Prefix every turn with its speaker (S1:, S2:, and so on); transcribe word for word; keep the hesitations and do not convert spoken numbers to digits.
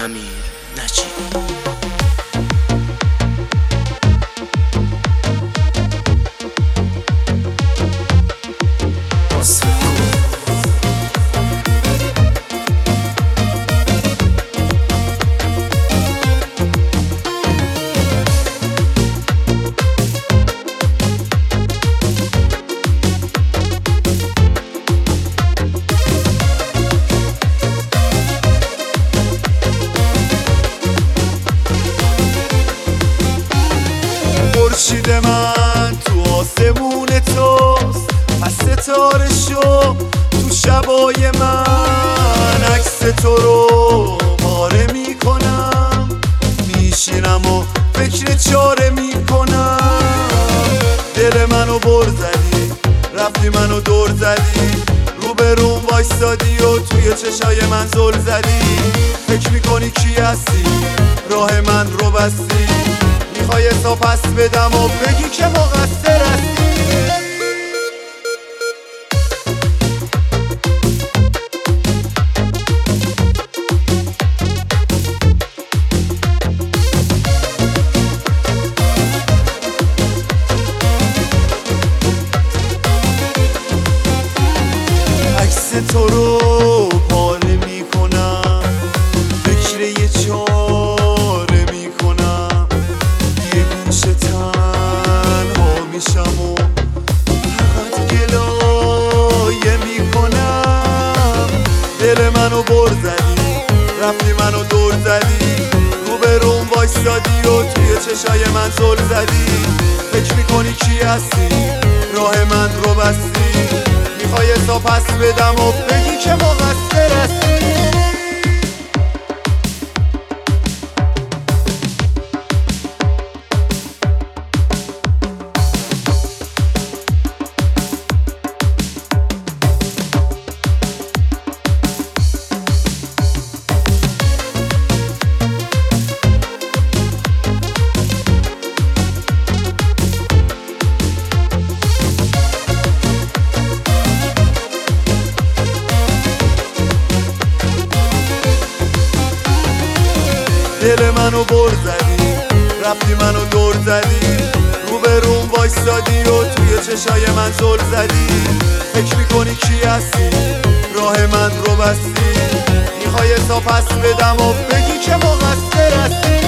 S1: امیر نجیب.
S2: خورشید من تو آسمون توست، پس ستاره شو تو شبای من. عکس تو رو پاره میکنم، میشینم و فکر چاره میکنم. دل منو بر زدی، رفتی منو دور زدی، رو به روم وایستادی و توی چشای من زل زدی. فکر میکنی کی هستی، راه من رو بستی، میخوای تا پس بدم و بگی که مقصر هستی. عکس تو رو پاره میکنم، فکر یه چاره میکنم، یه گوشه تنها میشم و فقط گلایه میکنم. دل منو بر زدی، رفتی منو دور زدی، رو به روم وایستادی و توی چشای من زل زدی. فکر میکنی کی هستی، راه من رو بستی، میخوای تا پس بدم و بگی که مقصر هستی. دل منو بر زدی، رفتی منو دور زدی، رو به روم وایستادی و توی چشای من زل زدی. فکر میکنی کی هستی، راه من رو بستی، میخوای تا پس بدم و بگی که مقصر هستی.